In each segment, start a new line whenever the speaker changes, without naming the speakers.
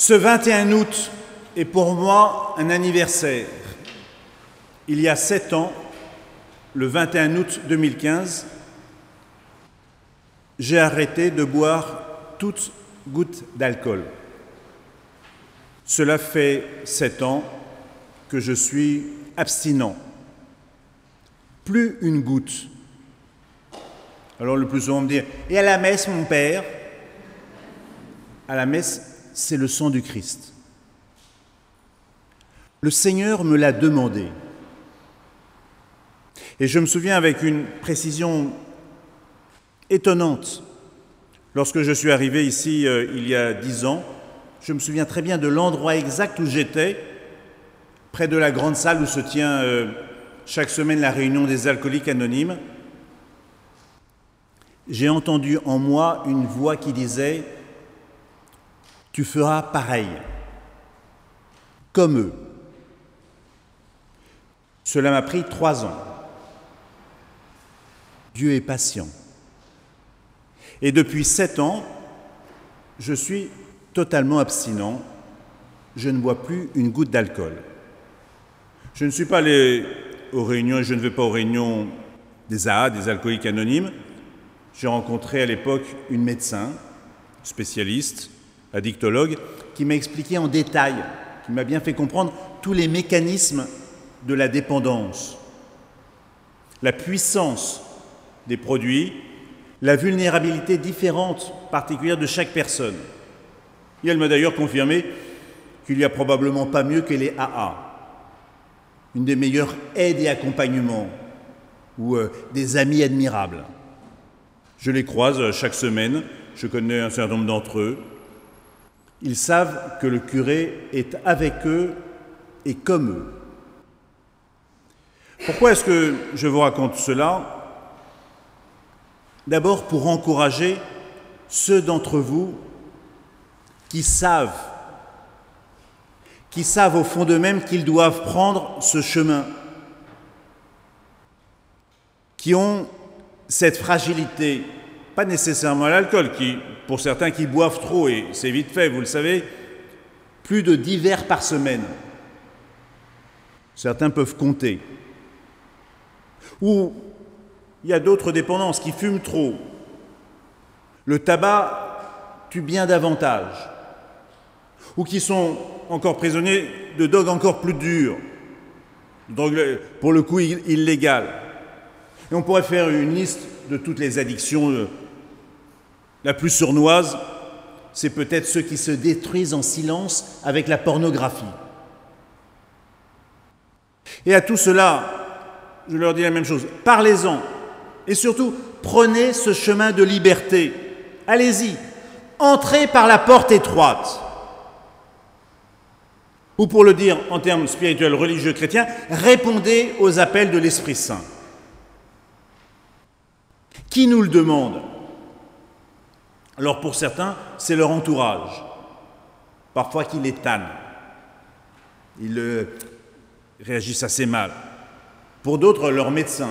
Ce 21 août est pour moi un anniversaire. Il y a 7 ans, le 21 août 2015, j'ai arrêté de boire toute goutte d'alcool. Cela fait 7 ans que je suis abstinent. Plus une goutte. Alors le plus souvent on me dit « Et à la messe, mon père ?» À la messe, c'est le sang du Christ. Le Seigneur me l'a demandé. Et je me souviens avec une précision étonnante, lorsque je suis arrivé ici il y a 10 ans, je me souviens très bien de l'endroit exact où j'étais, près de la grande salle où se tient chaque semaine la réunion des alcooliques anonymes. J'ai entendu en moi une voix qui disait « Tu feras pareil, comme eux ». Cela m'a pris 3 ans. Dieu est patient. Et depuis 7 ans, je suis totalement abstinent. Je ne bois plus une goutte d'alcool. Je ne suis pas allé aux réunions et je ne vais pas aux réunions des AA, des alcooliques anonymes. J'ai rencontré à l'époque une médecin, spécialiste, addictologue, qui m'a expliqué en détail, qui m'a bien fait comprendre tous les mécanismes de la dépendance, la puissance des produits, la vulnérabilité différente, particulière de chaque personne. Et elle m'a d'ailleurs confirmé qu'il n'y a probablement pas mieux que les AA, une des meilleures aides et accompagnements, ou des amis admirables. Je les croise chaque semaine, je connais un certain nombre d'entre eux. Ils savent que le curé est avec eux et comme eux. Pourquoi est-ce que je vous raconte cela ? D'abord pour encourager ceux d'entre vous qui savent au fond d'eux-mêmes qu'ils doivent prendre ce chemin, qui ont cette fragilité, pas nécessairement à l'alcool, qui, pour certains qui boivent trop, et c'est vite fait, vous le savez, plus de 10 verres par semaine. Certains peuvent compter. Ou il y a d'autres dépendances qui fument trop. Le tabac tue bien davantage. Ou qui sont encore prisonniers de drogues encore plus dures, drogues pour le coup illégales. Et on pourrait faire une liste de toutes les addictions. La plus sournoise, c'est peut-être ceux qui se détruisent en silence avec la pornographie. Et à tout cela, je leur dis la même chose, parlez-en. Et surtout, prenez ce chemin de liberté. Allez-y, entrez par la porte étroite. Ou pour le dire en termes spirituels, religieux, chrétiens, répondez aux appels de l'Esprit Saint. Qui nous le demande ? Alors pour certains, c'est leur entourage, parfois qui les tannent. Ils réagissent assez mal. Pour d'autres, leur médecin.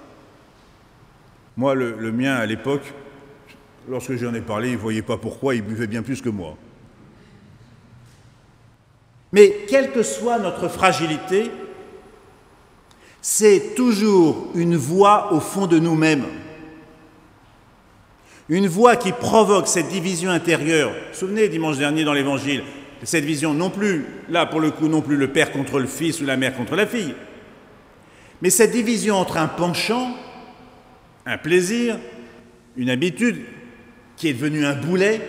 Moi, le mien, à l'époque, lorsque j'en ai parlé, il ne voyait pas pourquoi, il buvait bien plus que moi. Mais quelle que soit notre fragilité, c'est toujours une voix au fond de nous-mêmes. Une voix qui provoque cette division intérieure. Vous vous souvenez, dimanche dernier dans l'Évangile, cette vision non plus, là pour le coup, non plus le père contre le fils ou la mère contre la fille, mais cette division entre un penchant, un plaisir, une habitude qui est devenue un boulet,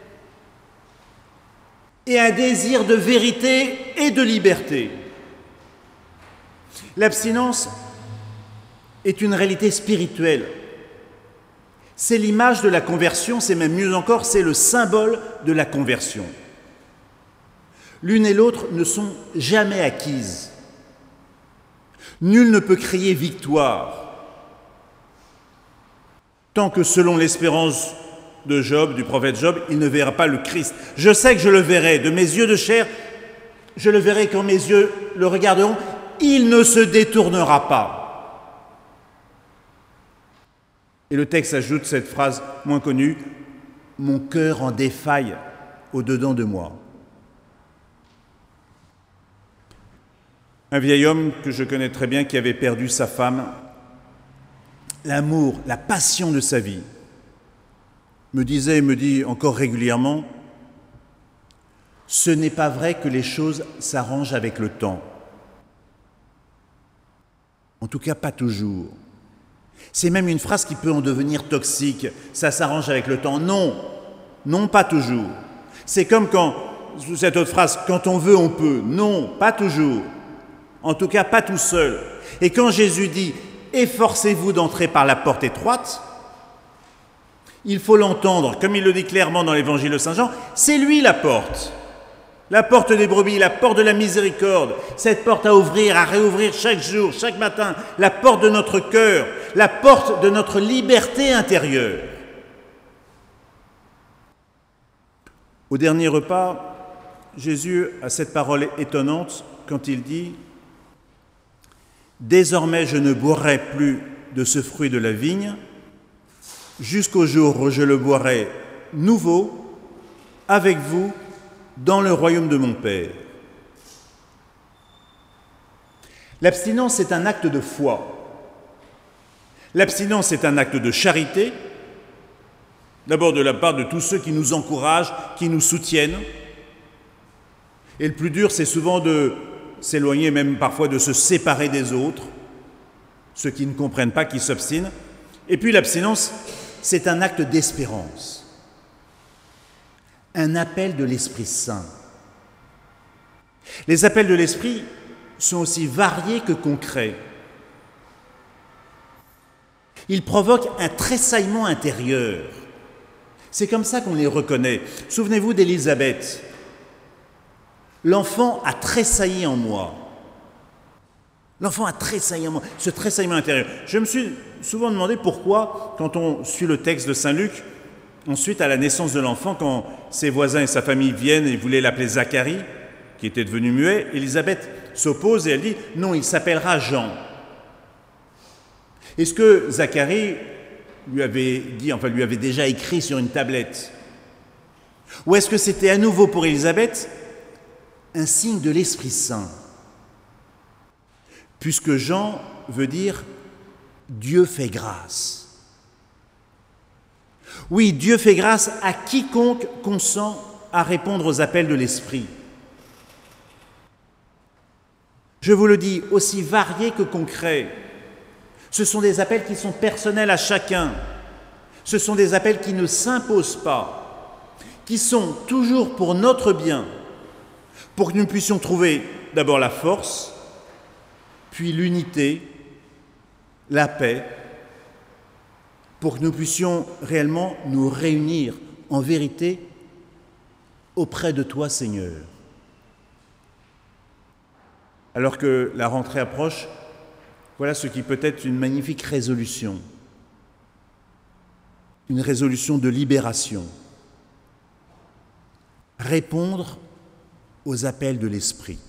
et un désir de vérité et de liberté. L'abstinence est une réalité spirituelle. C'est l'image de la conversion, c'est même mieux encore, c'est le symbole de la conversion. L'une et l'autre ne sont jamais acquises. Nul ne peut crier victoire tant que, selon l'espérance de Job, du prophète Job, il ne verra pas le Christ. Je sais que je le verrai, de mes yeux de chair, je le verrai quand mes yeux le regarderont, il ne se détournera pas. Et le texte ajoute cette phrase moins connue, « Mon cœur en défaille au-dedans de moi ». Un vieil homme que je connais très bien qui avait perdu sa femme, l'amour, la passion de sa vie, me disait et me dit encore régulièrement, ce n'est pas vrai que les choses s'arrangent avec le temps. En tout cas, pas toujours. C'est même une phrase qui peut en devenir toxique. Ça s'arrange avec le temps. Non, non, pas toujours. C'est comme quand, cette autre phrase, quand on veut, on peut. Non, pas toujours. En tout cas, pas tout seul. Et quand Jésus dit « Efforcez-vous d'entrer par la porte étroite », il faut l'entendre, comme il le dit clairement dans l'évangile de Saint Jean, c'est lui la porte des brebis, la porte de la miséricorde, cette porte à ouvrir, à réouvrir chaque jour, chaque matin, la porte de notre cœur, la porte de notre liberté intérieure. Au dernier repas, Jésus a cette parole étonnante quand il dit « Désormais je ne boirai plus de ce fruit de la vigne, jusqu'au jour où je le boirai nouveau avec vous dans le royaume de mon Père. » L'abstinence est un acte de foi. L'abstinence est un acte de charité, d'abord de la part de tous ceux qui nous encouragent, qui nous soutiennent. Et le plus dur, c'est souvent de s'éloigner, même parfois de se séparer des autres, ceux qui ne comprennent pas, qui s'obstinent. Et puis l'abstinence, c'est un acte d'espérance. Un appel de l'Esprit Saint. Les appels de l'Esprit sont aussi variés que concrets. Ils provoquent un tressaillement intérieur. C'est comme ça qu'on les reconnaît. Souvenez-vous d'Élisabeth. L'enfant a tressailli en moi. L'enfant a tressailli en moi, ce tressaillement intérieur. Je me suis souvent demandé pourquoi, quand on suit le texte de Saint Luc, ensuite, à la naissance de l'enfant, quand ses voisins et sa famille viennent et voulaient l'appeler Zacharie, qui était devenu muet, Élisabeth s'oppose et elle dit « Non, il s'appellera Jean ». Est-ce que Zacharie lui avait dit, enfin lui avait déjà écrit sur une tablette? Ou est-ce que c'était à nouveau pour Élisabeth un signe de l'Esprit Saint? Puisque Jean veut dire « Dieu fait grâce ». Oui, Dieu fait grâce à quiconque consent à répondre aux appels de l'Esprit. Je vous le dis, aussi variés que concrets. Ce sont des appels qui sont personnels à chacun. Ce sont des appels qui ne s'imposent pas, qui sont toujours pour notre bien, pour que nous puissions trouver d'abord la force, puis l'unité, la paix, pour que nous puissions réellement nous réunir en vérité auprès de toi, Seigneur. Alors que la rentrée approche, voilà ce qui peut être une magnifique résolution. Une résolution de libération. Répondre aux appels de l'Esprit.